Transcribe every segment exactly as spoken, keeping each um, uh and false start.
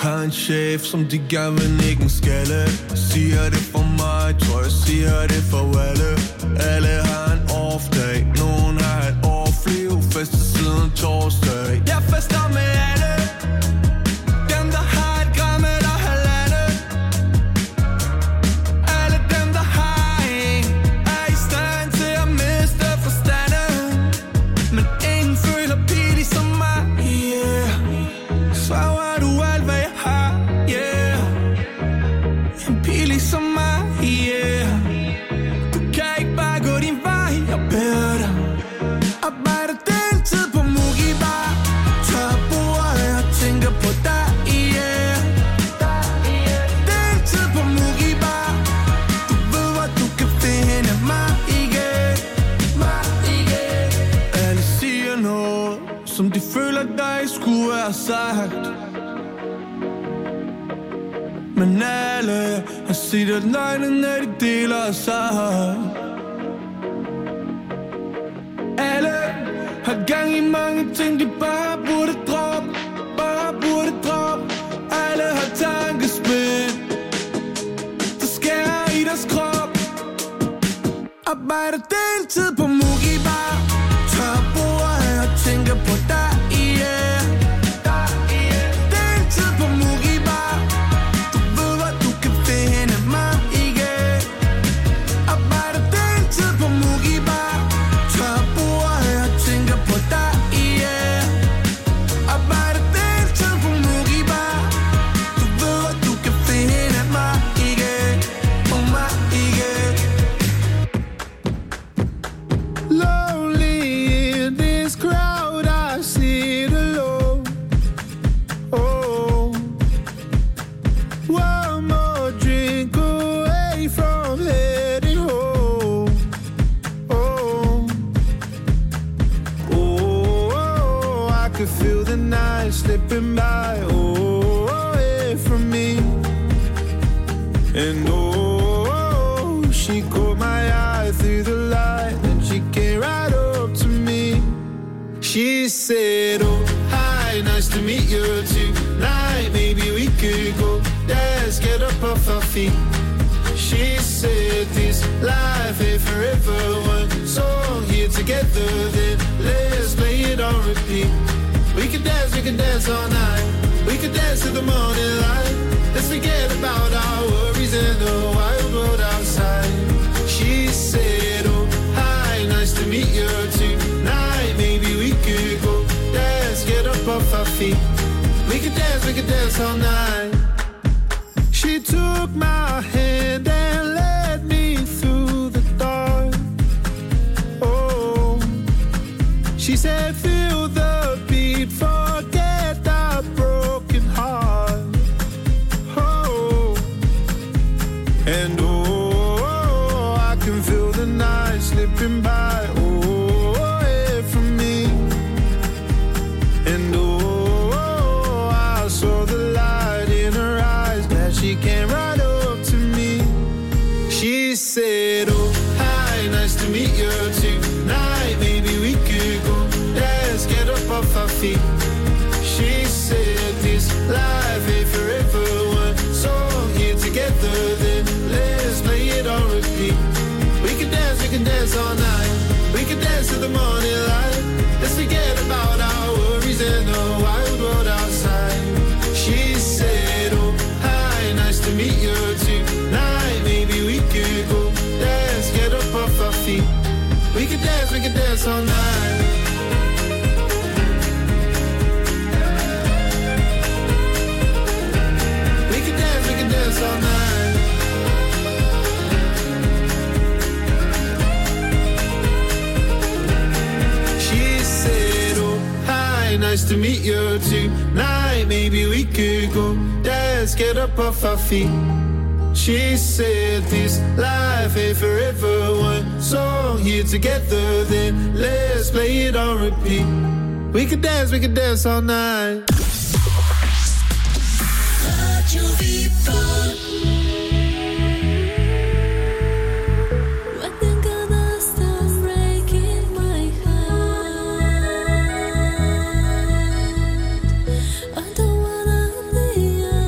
Har en chef, som de gerne vil nikke en skalle. Siger det for mig, tror jeg siger det for alle. Alle har en off-dag, nogen har et off-liv. Fester siden torsdag. Jeg fester med alle. Dem der har et gram eller halvandet. Alle dem der har en, er i stand til at miste forstanden. Men ingen føler pige som mig, yeah. Svarer du alt hvad jeg har, yeah. En pige ligesom mig, yeah. Du kan ikke bare gå din vej, jeg beder dig. Arbejder deltid på Mugi Bar. Tør bordet, jeg tænker på dig, yeah. Deltid på Mugi Bar. Du ved hvor du kan finde mig igen. Alle siger noget, som de føler dig skulle have sagt. Men alle har set at løgnen, når de deler sig. Alle har gang i mange ting, de bare burde droppe. Bare burde droppe. Alle har tankespind, der skærer i deres krop. Arbejder deltid på Mugi Bar. Tør bordet, jeg tænker på dig, yeah. Deltid på Mugi Bar. Du ved hvor du kan finde mig igen. Arbejder deltid på Mugi Bar. Tør bordet, jeg tænker på dig, yeah. Arbejder deltid på Mugi Bar. Du ved hvor du kan finde mig igen. Oh mig igen. Lonely in this crowd, I sit alone. Oh, one more drink away from heading home. Oh, oh, I could feel the night slipping by. Oh, away from me. And oh, she caught my eye through the light, and she came right up to me. She said, oh, hi, nice to meet you tonight. Maybe we could go dance, get up off our feet. She said, this life ain't forever. One song here together, then let's play it on repeat. We could dance, we could dance all night. We could dance to the morning light. Let's forget about our worries and the wild world outside. She said, oh, hi, nice to meet you tonight. Maybe we could go dance, get up off our feet. We could dance, we could dance all night. She took my hand and led me through the dark. Oh, she said, feel the beat, forget the broken heart. Oh, and oh, I can feel the night slipping by. Oh, away from me. And oh, I saw the light in her eyes as she came right up to me. She said, oh, hi, nice to meet you tonight. Maybe we could go dance, get up off our feet. She said, this life ain't forever. One song here together, then let's play it on repeat. We can dance, we can dance all night. We can dance to the morning light. Let's forget about our worries and the wild world outside. She said, oh, hi, nice to meet you tonight. Maybe we could go dance, get up off our feet. We can dance, we can dance all night. We can dance, we can dance all night. She said, oh, hi, nice to meet you tonight. Maybe we could go dance, get up off our feet. She said, this life ain't forever. One song here together, then let's play it on repeat. We could dance, we could dance all night. Radio Viva. I don't wanna be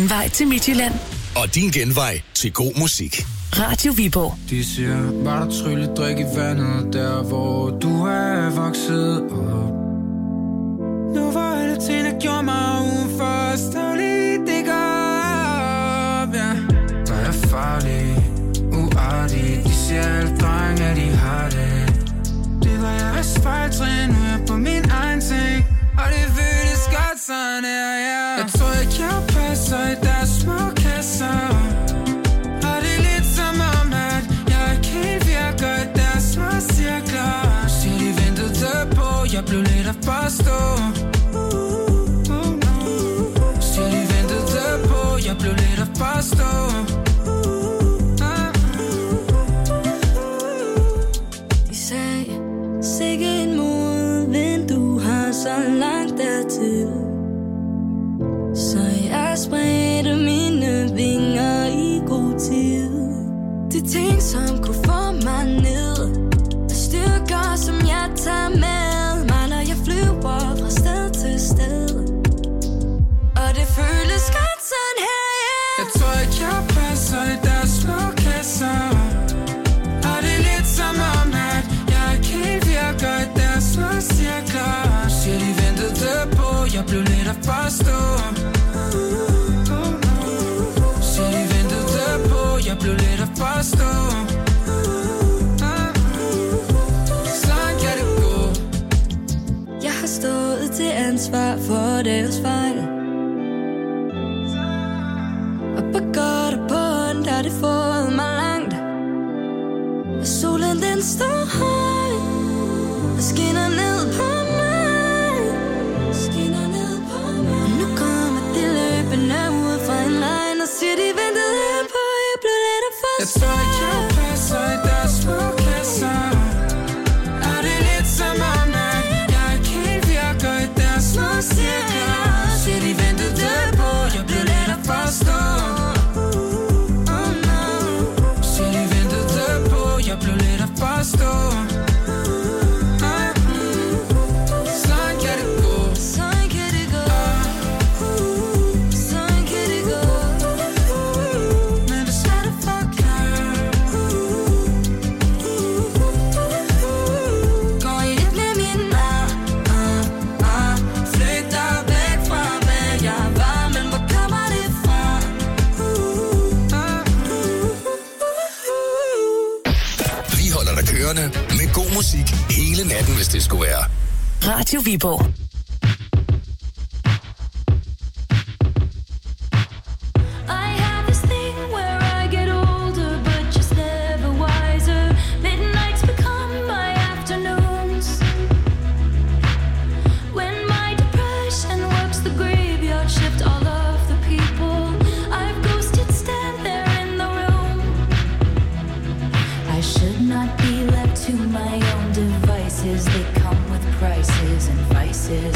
genvej til Midtjylland. Og din genvej til god musik. Radio Viborg. De siger, var der trylledrik i vandet, der hvor du er vokset op. Nu var alle ting, der gjorde mig udenfor, stadig det går, ja. Der er farlig, uartig, de siger alle drenge, at de har det. Det var jeres fejltrin, nu er jeg på min egen ting, og det føles godt sådan her, ja. Jeg tror ikke, jeg passer i deres små kasser. Og det er lidt som om, at jeg ikke helt virker i deres små cirkler. Siger de ventede på, jeg blev lidt at forstå. Siger de ventede på, jeg blev lidt at forstå. De sagde, sikke en modvind, du har så langt dertil. Så jeg spredte mine vinger i god tid. De ting, som kunne få mig ned, er styrker, som jeg tager med mig, når jeg flyver fra sted til sted. Og det føles godt sådan her, yeah. Jeg tror ikke, jeg passer i deres små kasser. Og det er lidt som om, at jeg ikke helt virker i deres små cirkler. Siger de ventede på, jeg blev lidt at forstå. Siger de ventede på, jeg blev lidt at forstå. Sådan kan det gå. Jeg har stået til ansvar for deres fejl. Og på godt og på ondt har det fået mig langt. Og solen den står høj og skinner ned på mig. Skinner ned på mig. Og nu kommer de løbende ud fra en regn og siger de ventede på, jeg blev lidt af forstå. Jeg tror ikke, jeg passer i deres små kasser. Og det er lidt som om, at jeg ikke helt virker i deres små cirkler. Siger de ventede på, jeg blev lidt at forstå. Siger de ventede på, jeg blev lidt at forstå. Sådan kan det gå. Sådan kan det gå. Sådan kan det gå. Men det skal du forklare. Går I lidt med min mad? Ah, ah. Flygter væk fra, hvad jeg var, men hvor kommer det fra? Vi holder dig kørende med god musik hele natten, hvis det skulle være. Radio Viborg. I have this thing where I get older, but just never wiser. Midnights become my afternoons. When my depression works the graveyard shift, all of the people I've ghosted stand there in the room. I should not be left to my own devices. They come with prices and vices.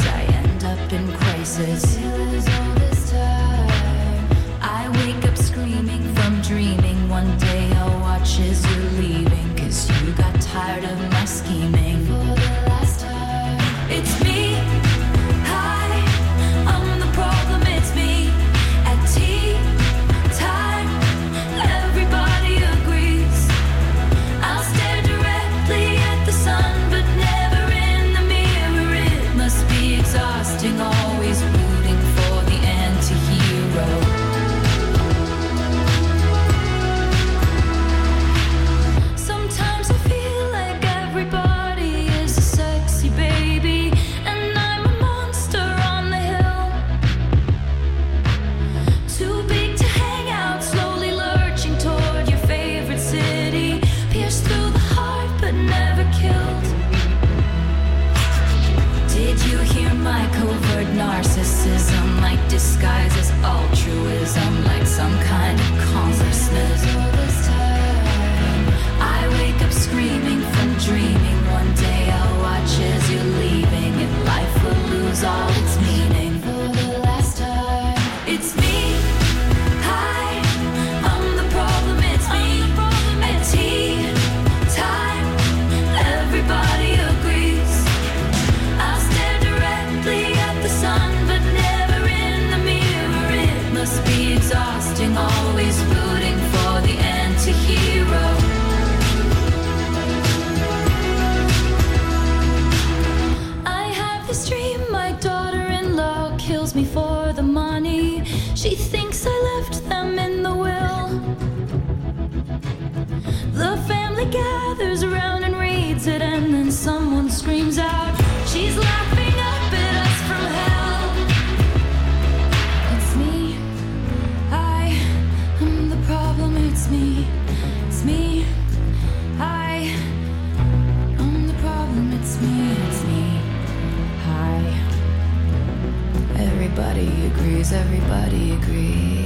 agrees, everybody agrees.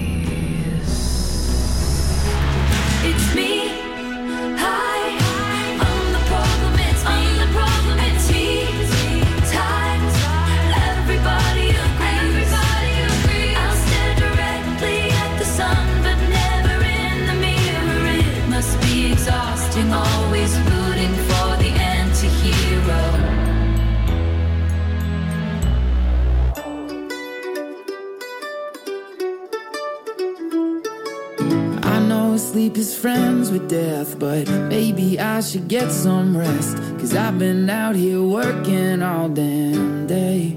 It's me. Hi, I'm the problem. It's me. I'm the problem. It's me. Times. Everybody agrees. Everybody agrees. I'll stare directly at the sun, but never in the mirror. It must be exhausting, always rooting for the anti-hero. Sleep is friends with death, but maybe I should get some rest, 'cause I've been out here working all damn day.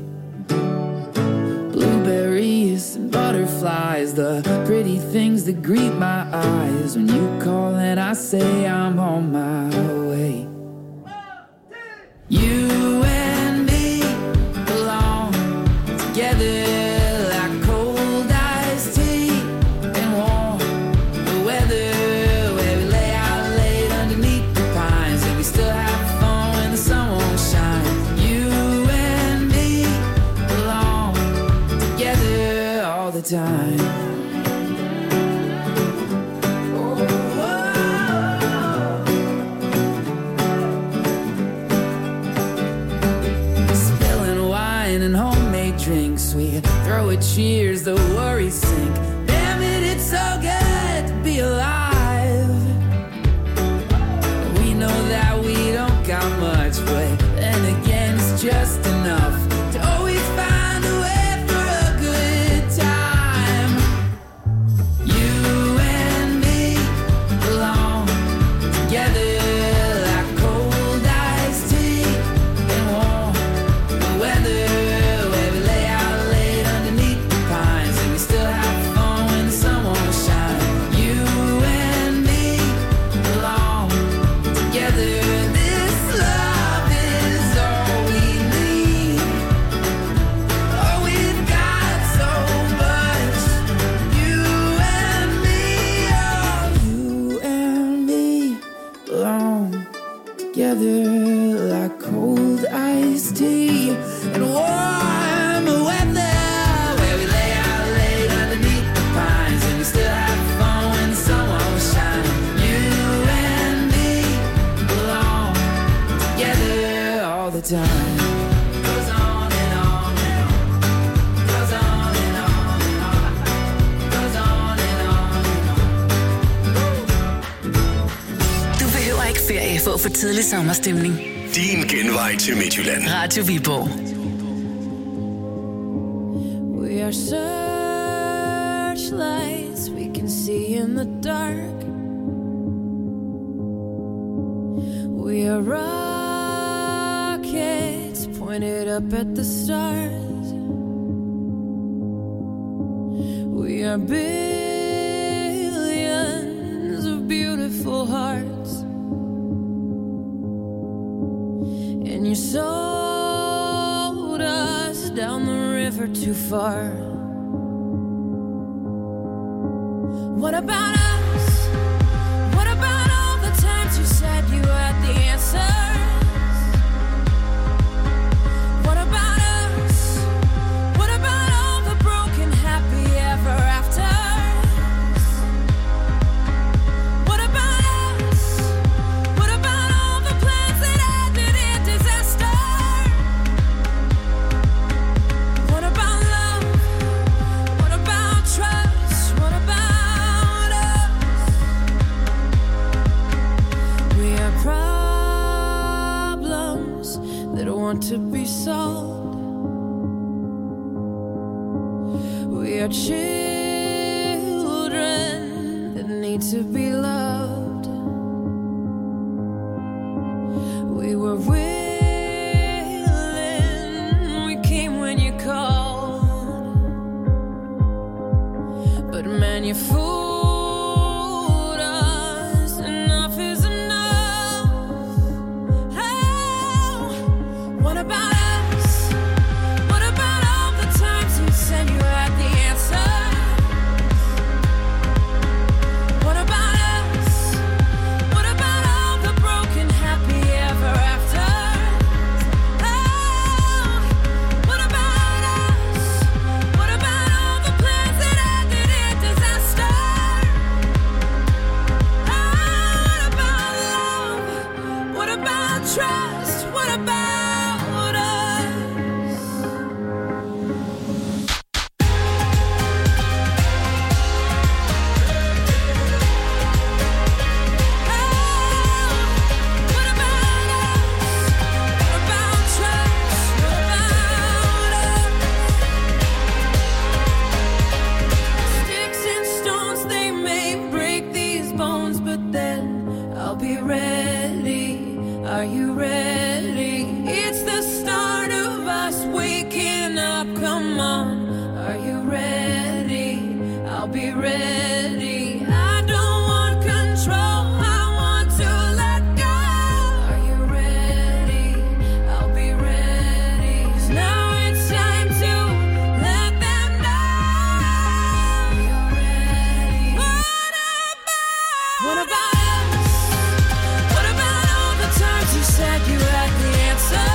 Blueberries and butterflies, the pretty things that greet my eyes when you call and I say I'm on my way. You and me belong together. Time. Spilling wine and homemade drinks, we throw a cheers, the worries sink. Damn it, it's so good to be alive. We know that we don't got much, but then again it's just enough to always find a way. Like cold iced tea and warm weather, where we lay out late underneath the pines, and we still have fun when the sun won't shine. You and me belong together all the time. Goes on and on and on. Goes on and on and on. Goes on and on and on. Du behøver ikke ferie for at få tidlig sommerstemning. Din genvej til Midtjylland. Radio Viborg. We are searchlights we can see in the dark. We are rockets pointed up at the stars. We are billions of beautiful hearts. And you sold us down the river too far. What about us? What about all the times you said you had the answers? What about us? What about all the broken happy ever afters? What about us? What about all the plans that ended in disaster? What about love? What about trust? What about us? We are problems that want to be solved. We are children that need to be loved. We were willing, we came when you called, but man, you fooled us. Enough is enough. Oh, what about us? What about all the times you said you had the answer? What about us? What about all the broken happy ever after? Oh, what about us? What about ready? I don't want control, I want to let go. Are you ready? I'll be ready. 'Cause now it's time to let them know you're ready. What about? What about us? What about all the times you said you had the answer?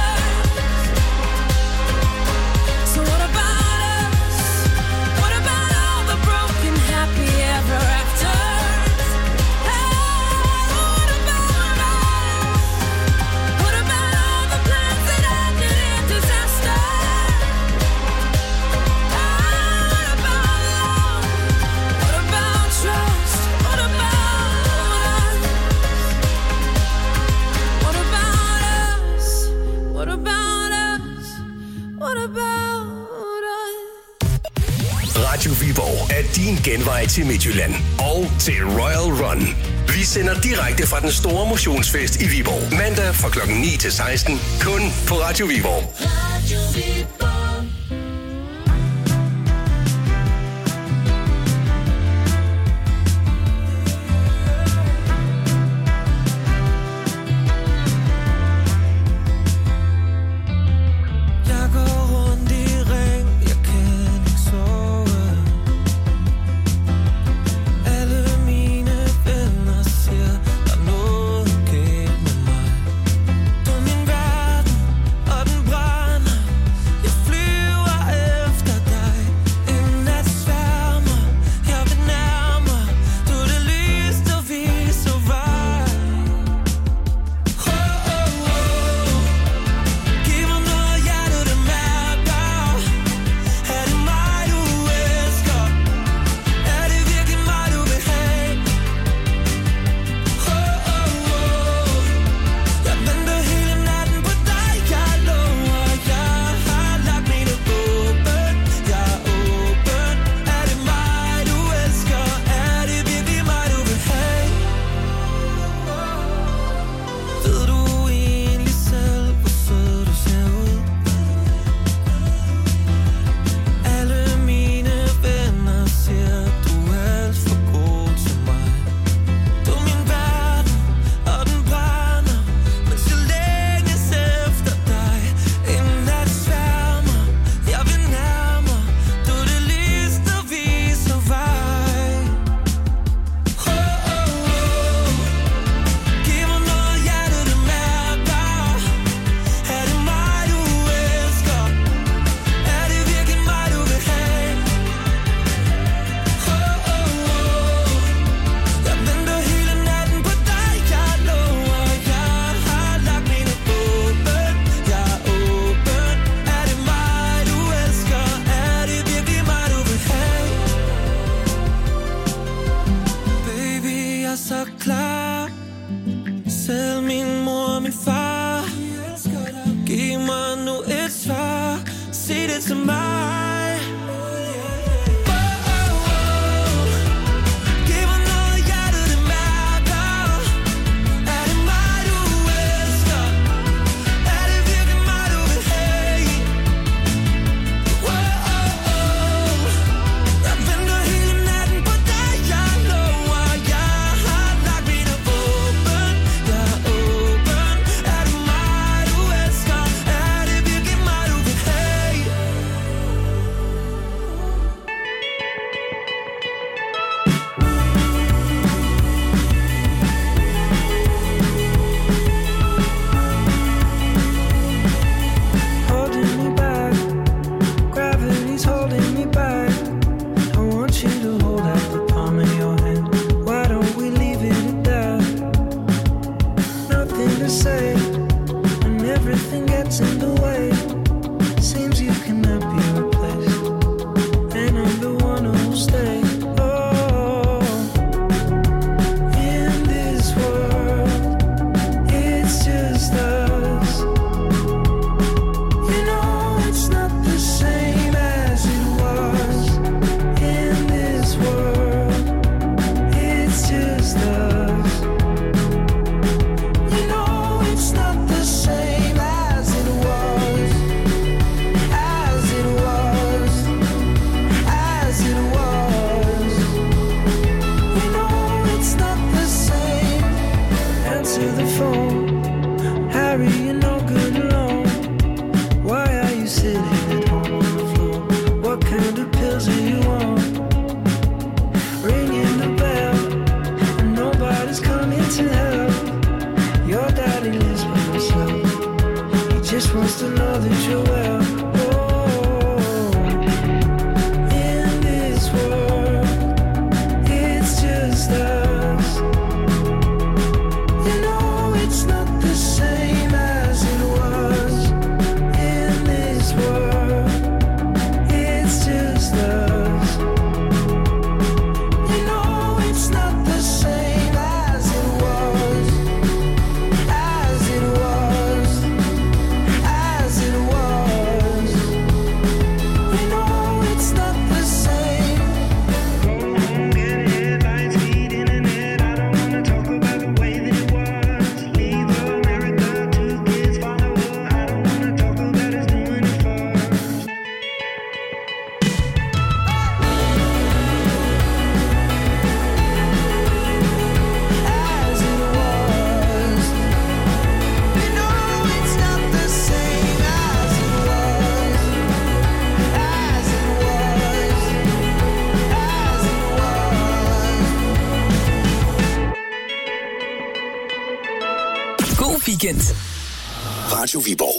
So what about us? What about all the broken happy ever afters? Hey, what about us? What about all the plans that ended in disaster? Hey, what about love? What about trust? What about us? What about us? What about us? What about us? Radio Viborg er din genvej til Midtjylland og til Royal Run. Vi sender direkte fra den store motionsfest i Viborg. Mandag fra klokken ni til seksten. Kun på Radio Viborg. Radio Viborg. Jeg går rundt i ring, jeg kan ikke sove. Alle mine venner siger, der er noget galt med mig. Du er min verden, og den brænder. Jeg flyver efter dig. En nat sværmer, jeg vil nærmere. Du er det lys, der viser vej. Oh, oh, oh. Giv mig noget hjerte, det mærker. Er det mig, du elsker? Er det virkelig mig, du vil have? Oh, oh, oh. Jeg venter hele natten på dig, jeg lover. Jeg har lagt mine åben, jeg er åben. Er det mig, du elsker? Er det virkelig mig, du vil have? Ved du egentlig selv, hvor sød du ser ud? Alle mine venner siger, du er alt for god til mig. Du er min verden, og den brænder. Men så længes efter dig. En nat sværmer, jeg vil nærmere. Du er det lys, der viser vej. Oh, oh, oh. Giv mig noget hjerte, det mærker. Er det mig, du elsker? Er det virkelig mig, du vil have? Oh, oh, oh. Jeg venter hele natten på dig, jeg lover. Jeg har lagt mine åben, jeg er åben. Er det mig, du elsker? Er det virkelig mig, du vil have? Baby, jeg er så klar. Selv min mor og min far. Giv mig nu et svar. Sig det til mig. Oh, oh, oh. Giv mig noget hjerte, det mærker. Er det mig, du elsker? Er det virkelig mig, du vil have? Oh, oh, oh. Jeg venter hele natten på dig, jeg lover. Jeg har lagt mine just wants to know that you're well. Weekend. Radio Viborg.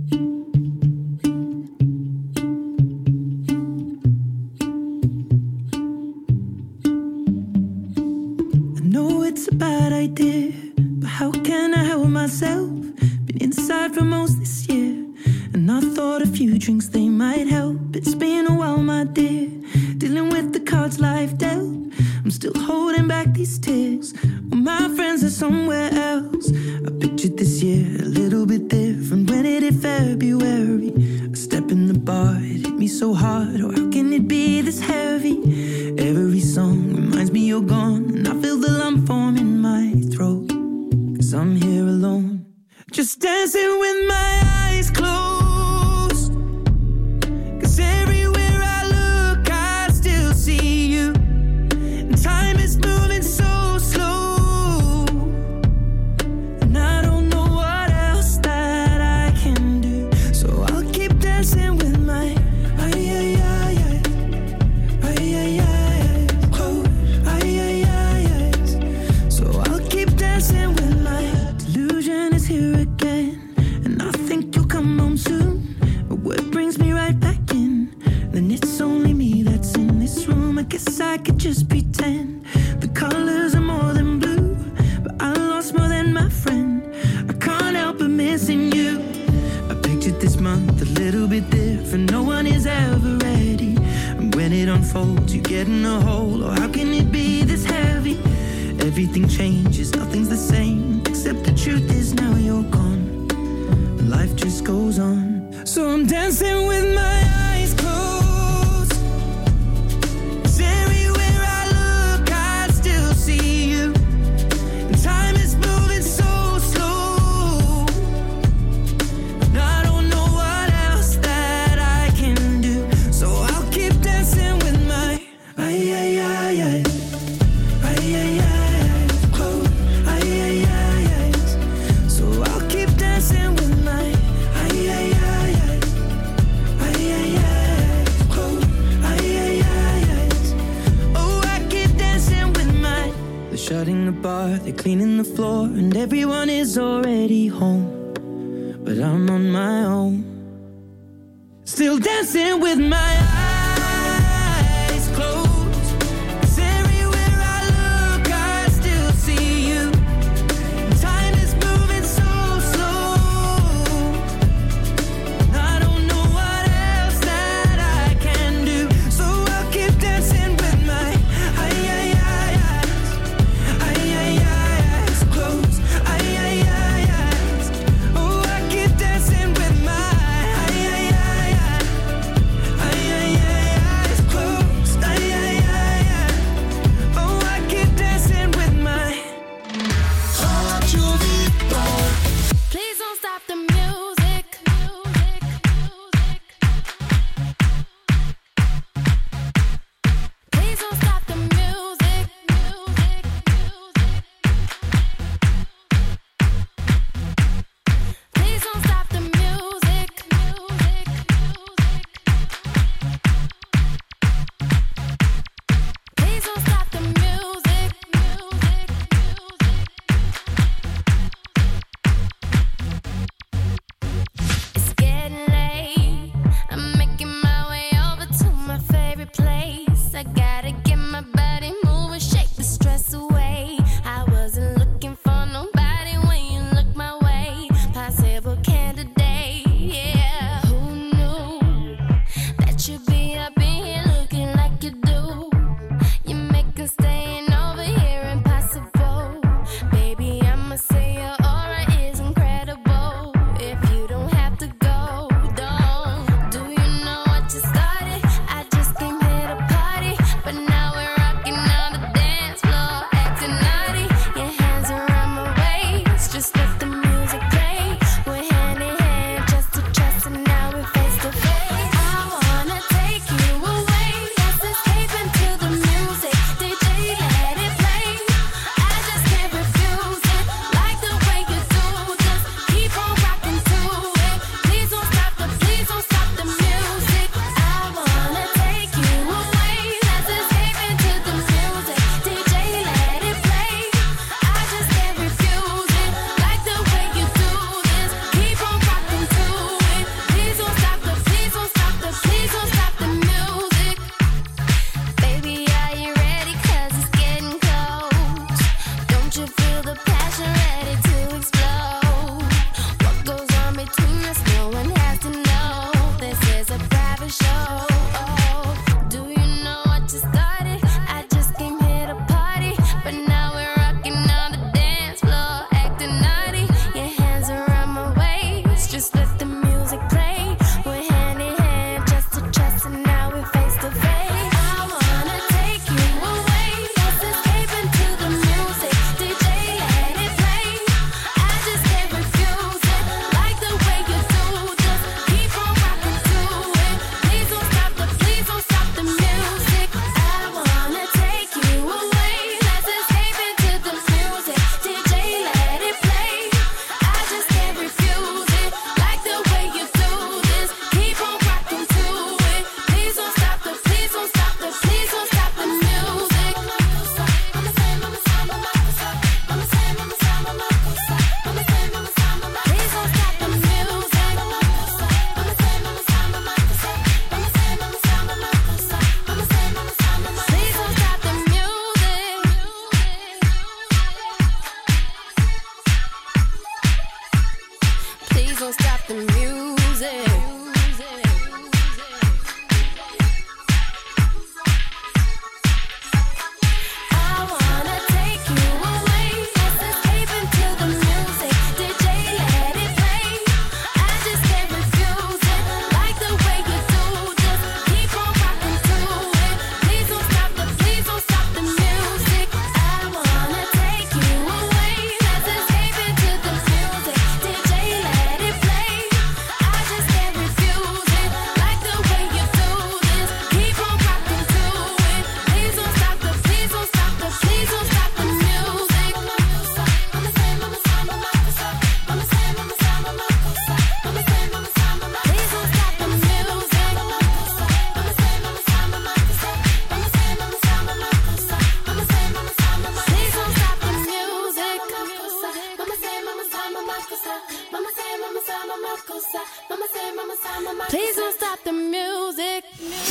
I know it's a bad idea, but how can I help myself? Been inside for most this year, and I thought a few drinks they might help. It's been a while, my dear, dealing with the cards life dealt. I'm still holding back these tears. Well, my friends are somewhere else. I pictured this year a little bit different. When it hit February, a step in the bar, it hit me so hard. Oh, how can it be this heavy? Every song reminds me you're gone, and I feel the lump form in my throat. Cause I'm here alone, just dancing with my eyes closed. Cause everywhere I look, I still see you. And time is moving so slow, and I don't know what else that I can do. So I'll keep dancing with my ay, ay, ay, ay. Ay, ay, ay, close. Ay, ay, ay, ay. So I'll keep dancing with my delusion is here again, and I think you'll come home soon. But what brings me right back in? Then it's only me that's in this room. I guess I could just pretend the colors are more than blue, but I lost more than my friend. I can't help but missing you. I pictured this month a little bit different. No one is ever ready, and when it unfolds, you get in a hole. Oh, how can it be this heavy? Everything changes, nothing's the same, except the truth is now you're gone. Life just goes on. So I'm dancing with my eyes closed. 'Cause everywhere I look, I still see you. And time is moving so slow, and I don't know what else that I can do. So I'll keep dancing with my ay, ay, ay, ay. Ay, ay, ay, close. Ay, ay, ay, ay. So I'll keep dancing with my ay, ay, ay, ay. Ay, ay, ay, close. Ay, ay, ay, ay. Oh, I keep dancing with my. They're shutting the bar, they're cleaning the floor, and everyone is already home. But I'm on my own, still dancing with my eyes closed. 'Cause everywhere I look, I still see you. Time is moving so slow, and I don't know what else that I can do. So I'll keep dancing with my ay, ay, ay, eyes. Ay, ay, ay, eyes closed. Ay, ay, ay, eyes. Oh, I keep dancing with my ay, ay, ay, ay. Ay, ay,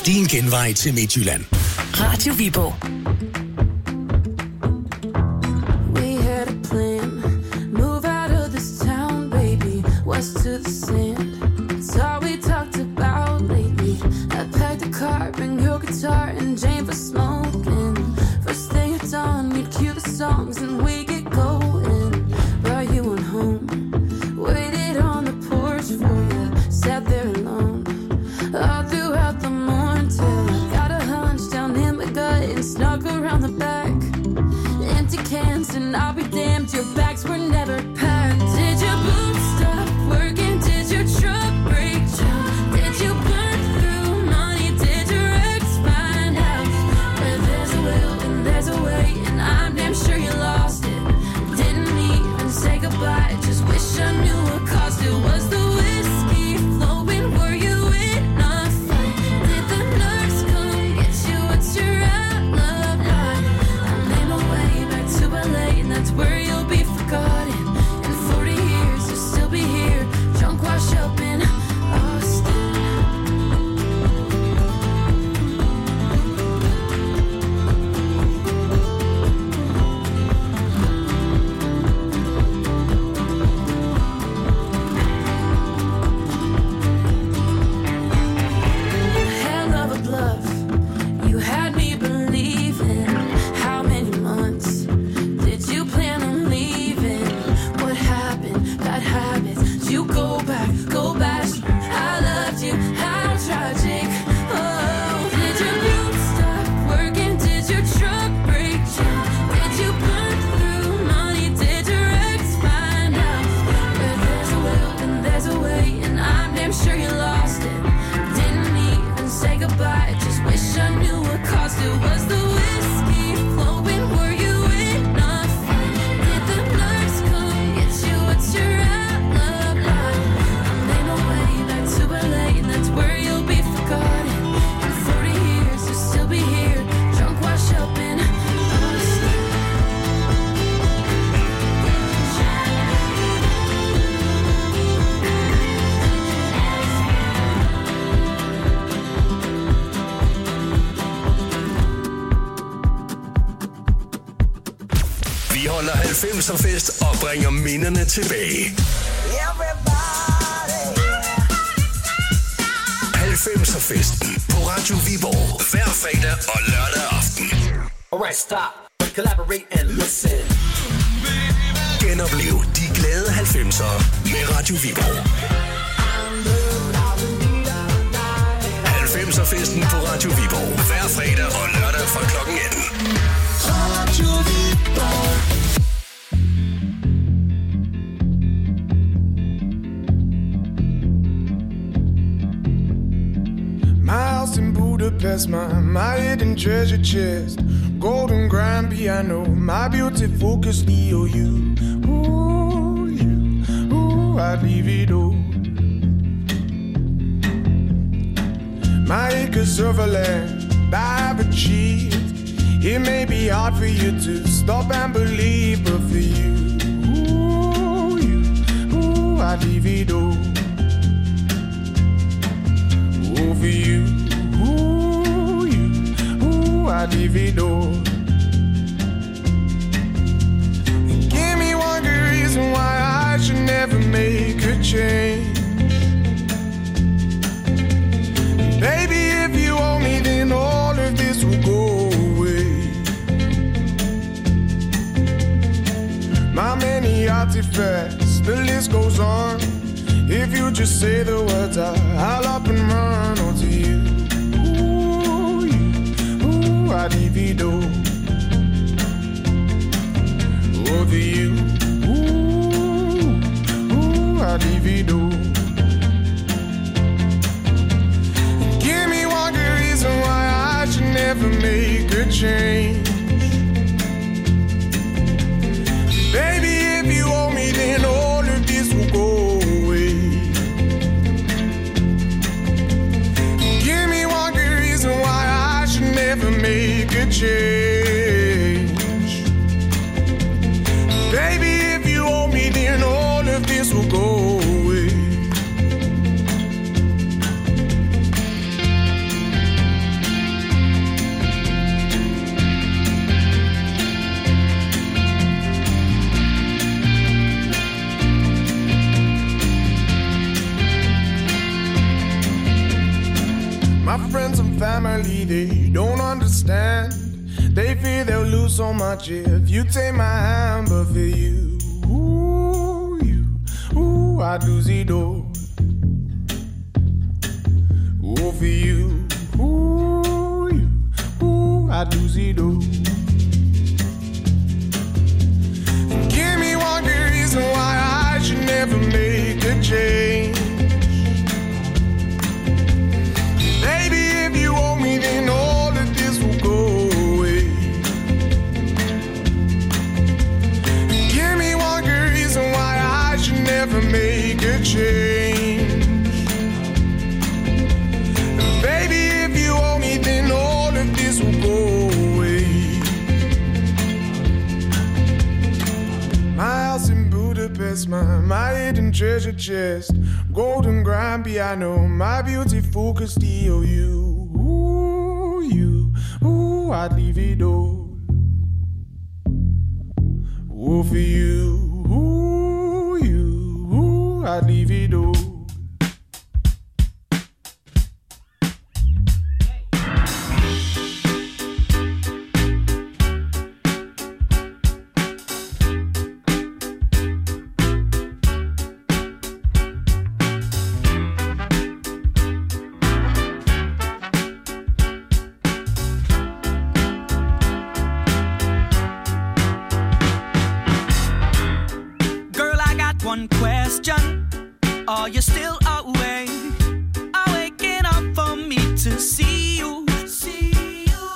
Din genvej til Midtjylland. Radio Viborg. We had a plan. Move out of this town, baby. West to the sand. It's all we talked about lately. I packed a car, bring your guitar, and Jane for smoking. First thing at dawn, we'd cue the songs and we get going. Brought you on home. Waited on the porch for you. Sat there alone. All throughout the morning till I got a hunch down in my gut and snuck around the back. Empty cans and I'll be damned, your bags were never packed. Did your boots stop working? Did your truck break down? Did you burn through money? Did your ex find out? Where there's a will and there's a way, and I'm damn sure you lost it. Didn't even say goodbye, just wish I knew what caused it. Was the whiskey flowing? Were you in a fight? Did the nurse come get you? What's your alibi? I made my way back to L A, and that's where you'll be forgotten. In forty years, you'll still be here, drunk, washed up in Austin. Hell of a bluff, you had me believing. How many months did you plan on leaving? What happened? Bad habits. Did you go back? Go back. I loved you. How tragic. Oh, did your boots stop working? Did your truck break down? Did you burn through money? Did your ex find out? Where there's a will and there's a way, and I'm damn sure you lost it. Didn't even say goodbye, just wish I knew what caused it. Was the whiskey flowing? Were you in a fight? Did the nurse come get you? What's your alibi? I made my way back to L A, and that's where you'll be forgotten. In forty years, you'll still be here, drunk, washed up in Austin. Vi holder halvfemser fest og bringer minderne tilbage. halvfemser festen på Radio Viborg hver fredag og lørdag aften. Alright, stop, collaborate and listen. Genoplev de glade halvfemser med Radio Viborg. halvfemser festen på Radio Viborg hver fredag og lørdag fra klokken atten. Radio Viborg. My house in Budapest, my, my hidden treasure chest, golden grand piano, my beauty focus, E O U. Ooh, you, ooh, I'd leave it all. My acres of land I've achieved. It may be hard for you to stop and believe, but for you, ooh, you, ooh, I'd leave it all. Ooh, for you, ooh, you, ooh, I'd leave it all. Give me one good reason why I should never make a change. Baby, if you owe me, then all of this will go away. My many artifacts, the list goes on. If you just say the words, I, I'll up and run onto you. Ooh, you, ooh, I'd divido. Over you, ooh, ooh, I'd divido. Give me one good reason why I should never make a change. Baby, if you owe me, then all of this will go away. Give me one good reason why I should never make a change. family, they don't understand. They fear they'll lose so much if you take my hand. But for you, ooh, you, ooh, I'd lose it all. Ooh, for you, ooh, you, ooh, I'd lose it all. Give me one good reason why I should never make a change. Baby, if you owe me, then all of this will go away. Give me one good reason why I should never make a change. Baby, if you owe me, then all of this will go away. My house in Budapest, my, my hidden treasure chest, golden grand piano, my beautiful Castillo. You, ooh, you, ooh, I'd leave it all. Ooh, for you, ooh, you, ooh, I'd leave it all. Are you still awake? Are waking up for me to see you? See you.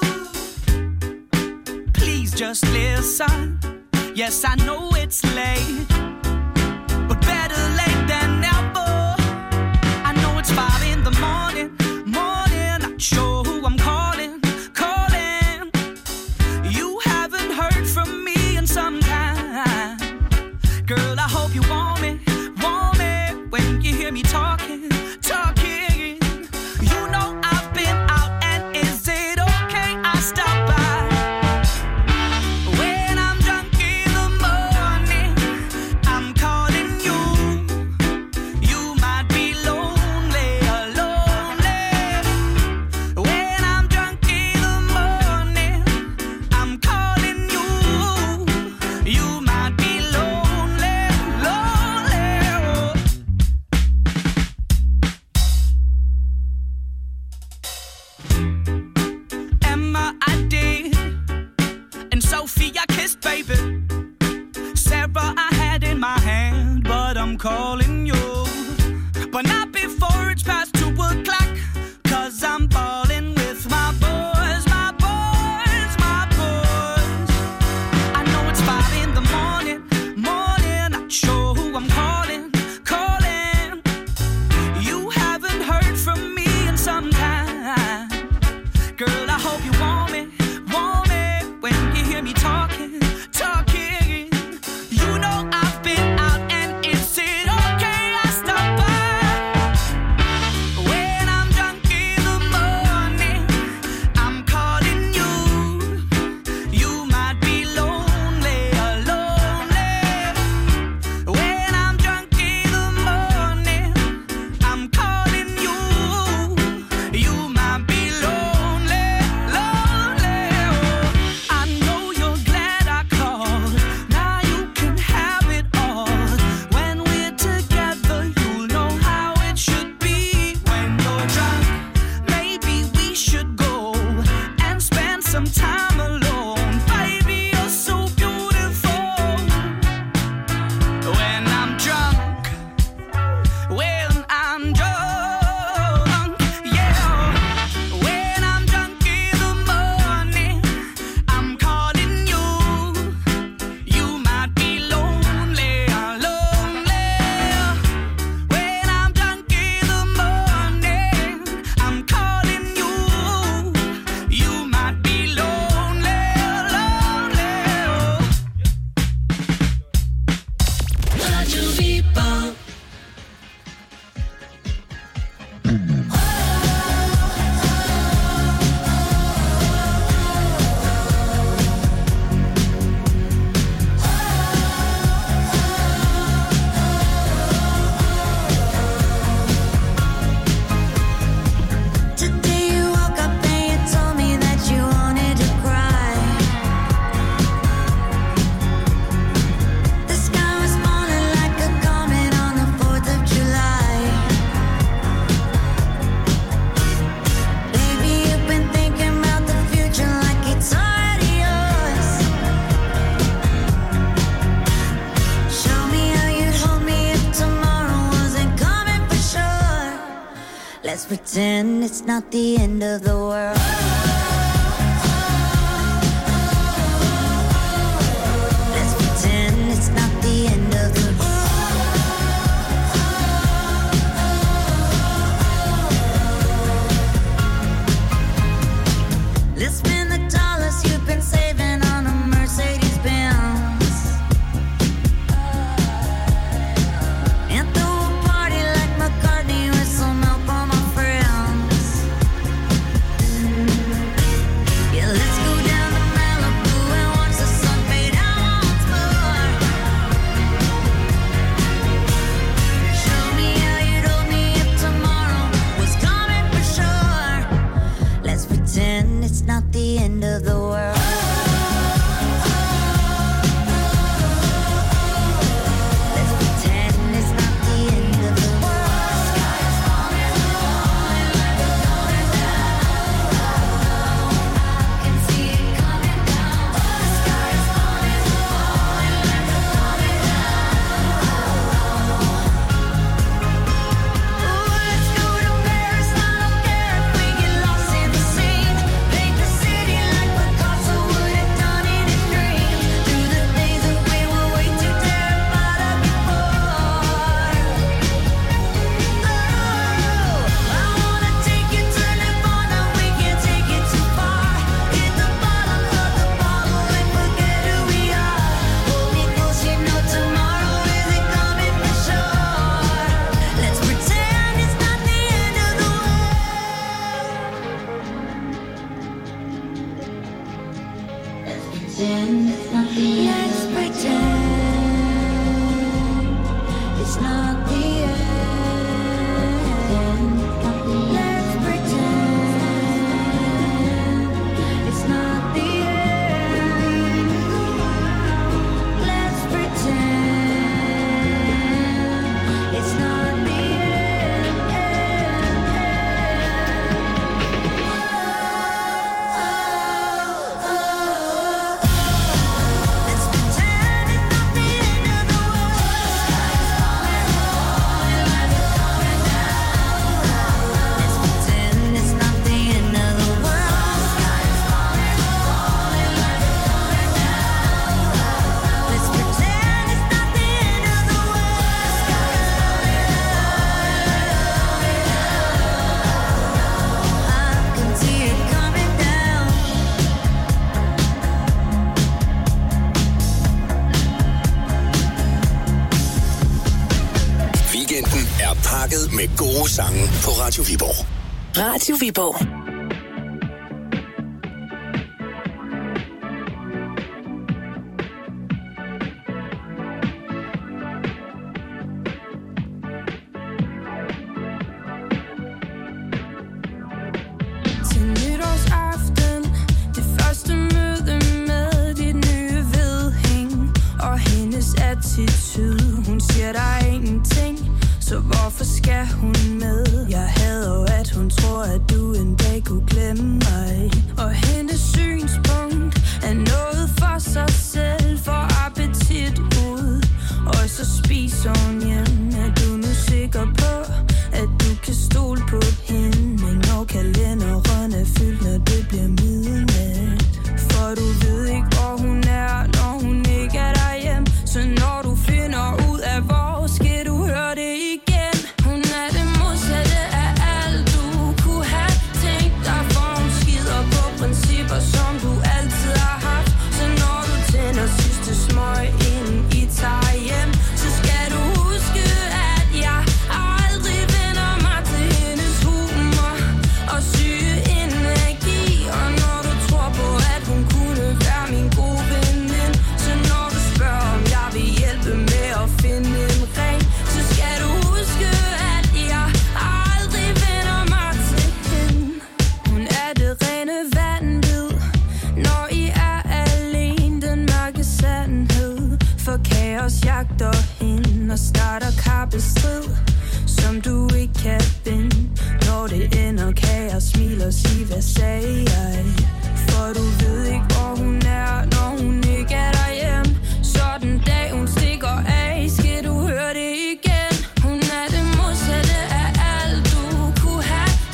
Please just listen. Yes, I know it's late, but better late than never. I know it's five in the morning, morning. Not sure who I'm calling, calling. You haven't heard from me in some time. Girl, I hope you want me. When you hear me talking, talking, you know I've been out, and is it okay I stop by? When I'm drunk in the morning, pretend it's not the end of the world. Let's pretend it's not the end of the world. Let's spend the dollars you've been saving on a Mercedes Benz and throw a party like McCartney with some help on my friends. Yeah, let's go down to Malibu and watch the sun fade out once more. Show me how you told me if tomorrow was coming for sure. Let's pretend it's not the end of the world. Let's pretend it's not the end of the world. Sky is falling, falling like it's going down. I can see it coming down. The sky is falling, falling like it's going down. Ooh, let's go to Paris. I don't care if we get lost in the scene. Paint the city like Picasso would have done in his dreams. Through the days that we were way too terrified of before. Oh, I wanna take you to Nirvana. We can't take it too far. Hit the bottom of the bottle and forget who we are. Hold me close, you know tomorrow isn't coming for sure. Let's pretend it's not the end of the world. Let's pretend it's not the end. Let's pretend it's not the end. Let's pretend it's not the end. Let's pretend it's not the Let's pretend it's not the end of the world. Sky is falling, falling like it's going down. Let's pretend it's not the end of the world. Sky is falling, falling like it's going down. Let's pretend it's not the end of the world. Sky is falling, I can see it coming down. Weekenden er pakket med gode sange på Radio Viborg. Radio Viborg. Til nytårsaften, det første møde med dit nye vedhæng og hendes attitude. Hun siger der er ingenting, så hvorfor skal hun med? Jeg hader jo, at hun tror, at du en dag kunne glemme mig. Og hendes synspunkt er noget for sig selv, for appetit ud. Og så spiser hun hjem. Er du nu sikker på, at du kan stole på hende? Men når kalenderen er fyldt, når det bliver midnat. For du ved ikke, hvor hun er, når hun ikke er derhjemme. Så når du finder ud af, hvor skal du høre det igen. Hun er det modsatte af alt, du kunne have tænkt dig. For hun skider på principper, som du altid har haft. Så når du tænder sidste smøg, inden I tager hjem, så skal du huske, at jeg aldrig vender mig til hendes humor og syge energi. Og når du tror på, at hun kunne være min gode veninde, så når du spørger, om jeg vil hjælpe med at finde en ring, så skal du huske, at jeg aldrig vender mig til hende. Hun er det rene vanvid, når I er alene, den mørke sandhed. For kaos jagter hende og starter kappestrid, som du ikke kan vinde. Når det ender, kan jeg smile og sige, hvad sagde jeg? For du ved ikke, hvor hun er, når hun ikke er derhjemme. Så den dag hun stikker af, skal du høre det igen. Hun er det modsatte af alt, du kunne have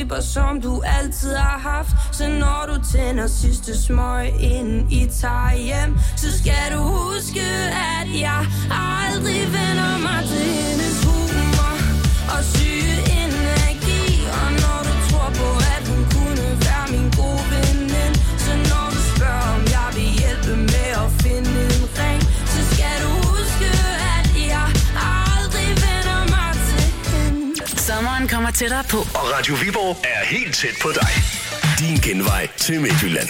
vibber, som du altid har haft. Så når du tænder sidste smøg, inden I tager hjem, så skal du huske, at jeg aldrig vender mig til hendes humor og syge energi. Og når du tror på, at hun kunne være min gode veninde, så når du spørger, om jeg vil hjælpe med at finde en ring, så skal du huske, at jeg aldrig vender mig til hende. Sommeren kommer tættere på. Og Radio Viborg er helt tæt på dig. Din genvej til Midtjylland.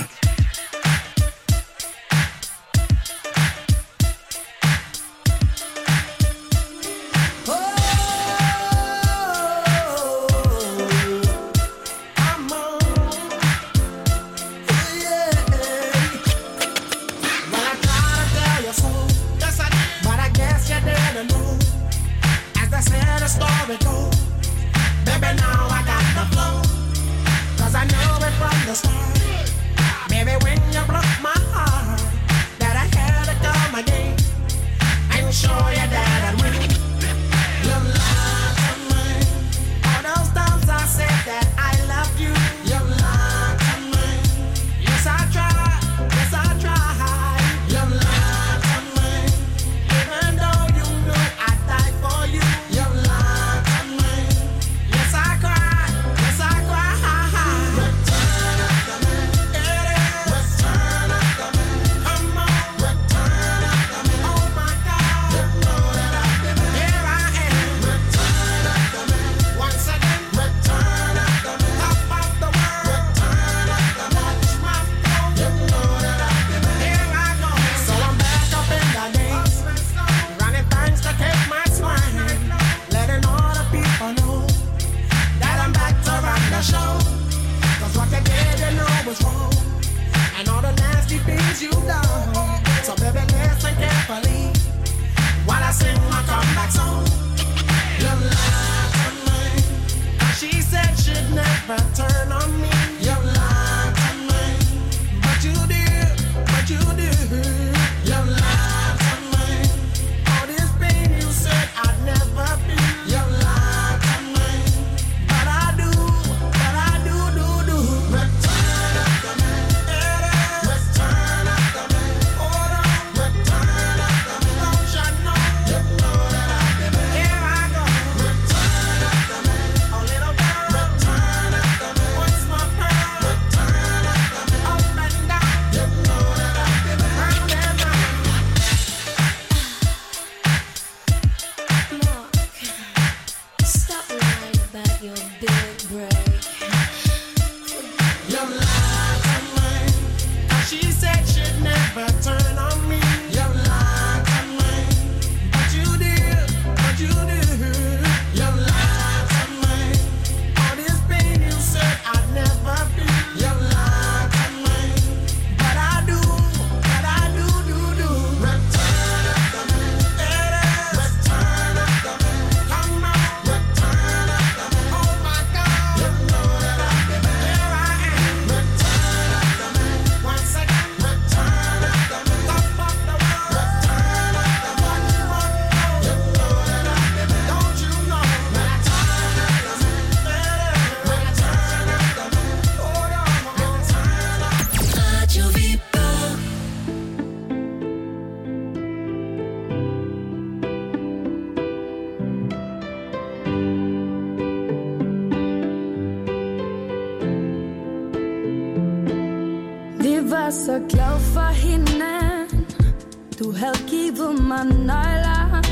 Så glad for hinanden. Du havde givet mig nøgler.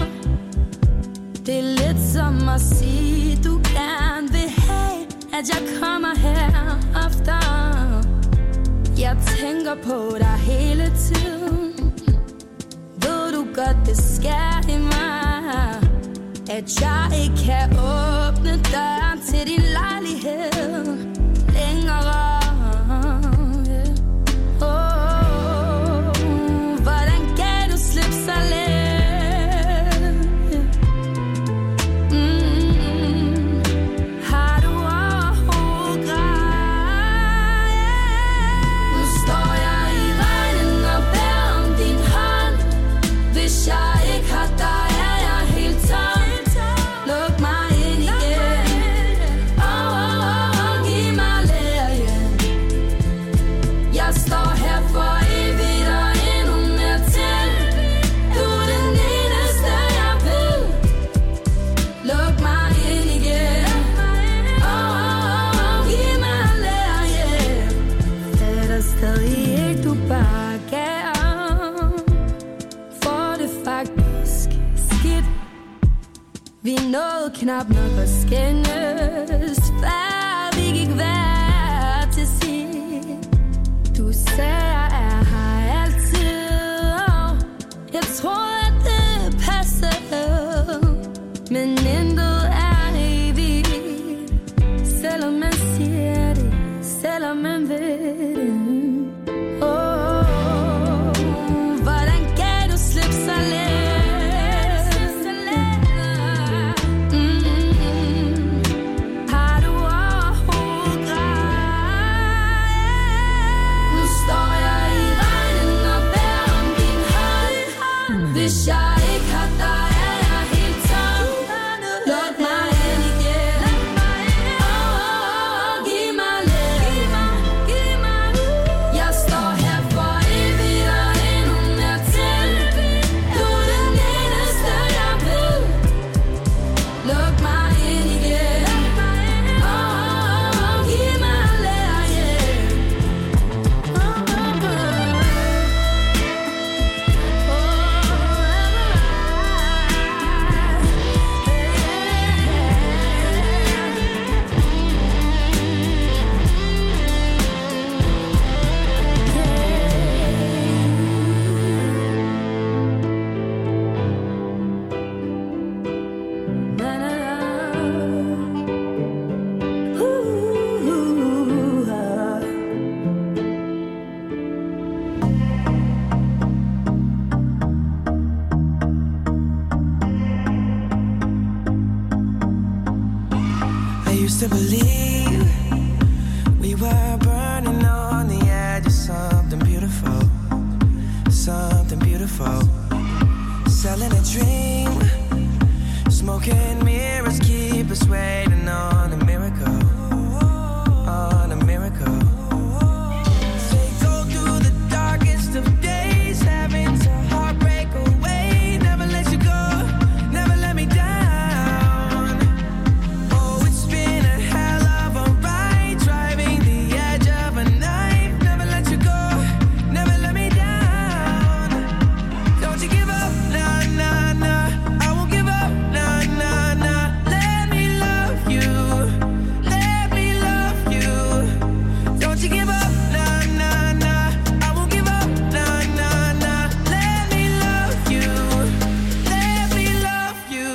Det er lidt som at sige, du gerne vil have, at jeg kommer her ofte. Jeg tænker på dig hele tiden. Ved du godt, det sker i mig, at jeg ikke kan åbne døren til din lejlighed længere. Oh, oh, oh. knap nok at skændes, før vi gik hver til sit. Du sagde, jeg er her altid, og jeg tror, at det passer, men intet er evigt, selvom man siger det, selvom man ved det. Oh, hvordan kan du slippe så let? Hvis jeg ikke har dig, er jeg helt tom. Luk mig ind igen. Oh, giv mig lidt. Jeg står her for evigt og endnu mere til. Du er den eneste, jeg vil. Luk mig ind igen. Oh, giv mig lidt, yeah. I used to believe we were burning on the edge of something beautiful, something beautiful. Selling a dream, smoking mirrors keep us waiting on a miracle, on a miracle. Say go through the darkest of days, having to heartbreak away. Never let you go, never let me down. Oh, it's been a hell of a ride, driving the edge of a knife. Never let you go, never let me down. Don't you give up, nah, nah, nah. I won't give up, nah, nah, nah. Let me love you, let me love you. Don't you give up, nah, nah, nah. I won't give up, nah, nah, nah. Let me love you, let me love you.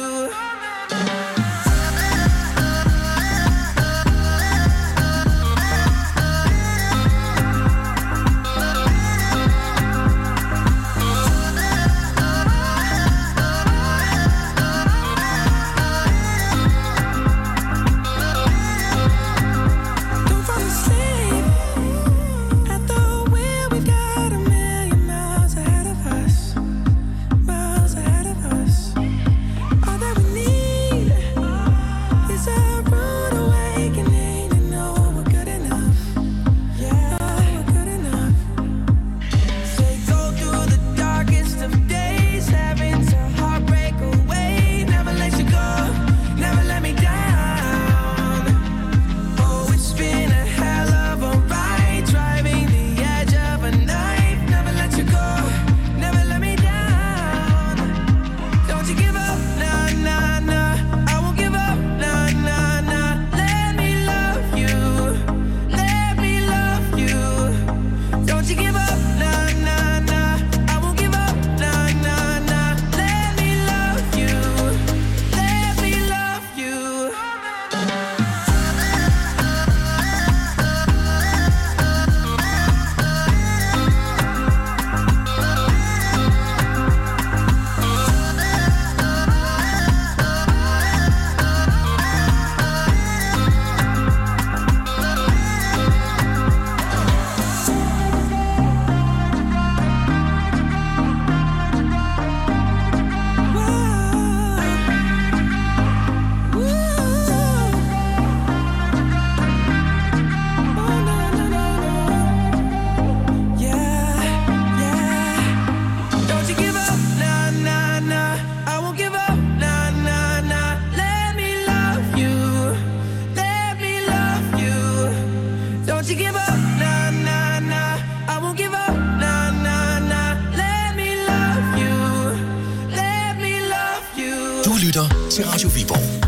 Don't fall asleep at the wheel. We've got a million miles ahead of us, miles ahead of us. All that we need is a rude awakening to know we're good enough. Yeah, we're good enough. Say go through the darkest of days, having to heartbreak away. Never let you go, never let me down. Oh, it's been a hell of a ride, driving the edge of a knife. Never let you go, never let me down. Don't you give up, nah, nah, nah. I won't give up, nah, nah, nah. Let me love you, let me love you. Don't you give up, nah, nah, nah. I won't give up, nah, nah, nah. Let me love you, let me love you. Don't you give up, nah, nah, nah. I won't give up, nah, nah, nah. Let me love you, let me love you. Don't you give up, nah, nah, nah. I won't give up, nah, nah, nah. Let me love you, let me love you. Du lytter til Radio Viborg.